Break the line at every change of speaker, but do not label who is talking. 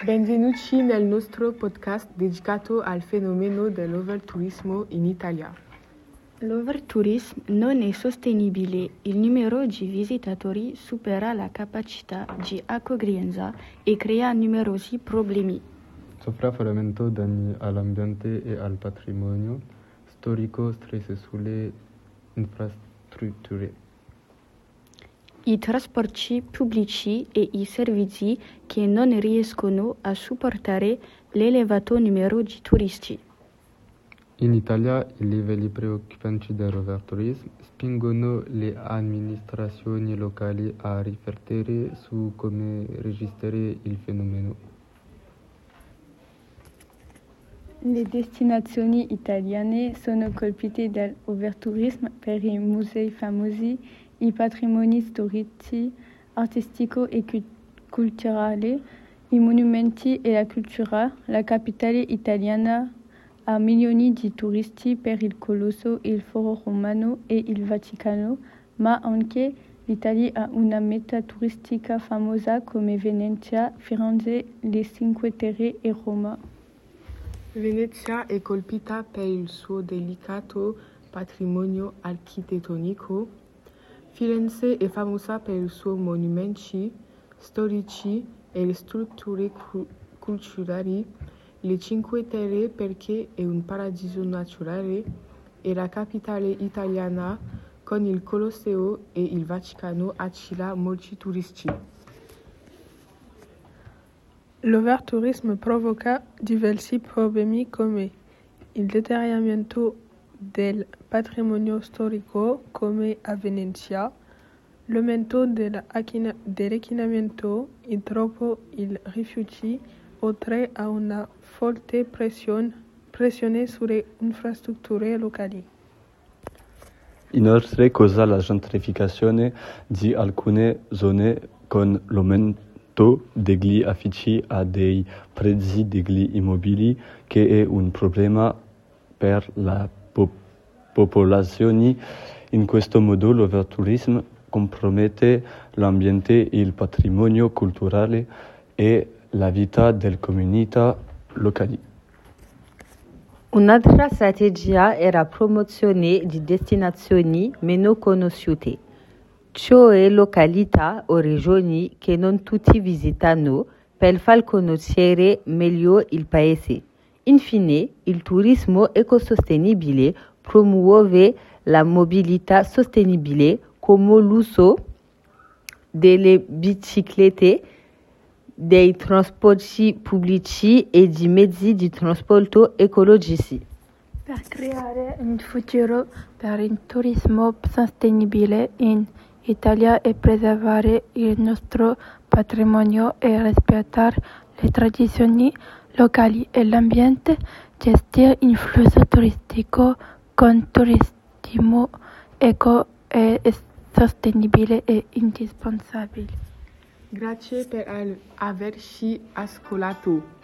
Benvenuti nel nostro podcast dedicato al fenomeno dell'overturismo in Italia.
L'overtourisme non è sostenibile, il numero di visitatori supera la capacità di accoglienza e crea numerosi problemi.
Sovraffollamento, danni all'ambiente e al patrimonio storico, stress sulle infrastrutture.
I trasporti pubblici e i servizi che non riescono a supportare l'elevato numero di turisti.
In Italia i livelli preoccupanti dell'overtourismo spingono le amministrazioni locali a riflettere su come registrare il fenomeno.
Le destinazioni italiane sono colpite dall'overtourismo per i musei famosi, i patrimoni storici, artistico e culturali, i monumenti e la cultura. La capitale italiana ha milioni di turisti per il Colosso, il Foro Romano e il Vaticano, ma anche l'Italia ha una meta turistica famosa come Venezia, Firenze, le Cinque Terre e Roma.
Venezia è colpita per il suo delicato patrimonio architettonico. Firenze è famosa per i suoi monumenti storici e le strutture culturali. Le Cinque Terre perché è un paradiso naturale e la capitale italiana con il Colosseo e il Vaticano attira molti turisti.
L'overtourisme provoca diversi problemi come il deterioramento del patrimonio storico come a Venezia, l'aumento dell'inquinamento i rifiuti, oltre a una forte pressione sulle infrastrutture locali.
Inoltre causa la gentrificazione di alcune zone con l'aumento degli affitti a dei prezzi degli immobili, che è un problema per la popolazione. In questo modo l'overtourismo compromette l'ambiente, il patrimonio culturale e la vita delle comunità locali.
Un'altra strategia è la promozione di destinazioni meno conosciute, cioè località o regioni che non tutti visitano, per far conoscere meglio il paese. Infine, il turismo ecosostenibile promuove la mobilità sostenibile come l'uso delle biciclette, dei trasporti pubblici e di mezzi di trasporto ecologici.
Per creare un futuro per il turismo sostenibile in Italia e preservare il nostro patrimonio e rispettare le tradizioni locali e l'ambiente, gestire il flusso turistico con turismo eco e sostenibile è indispensabile.
Grazie per averci ascoltato.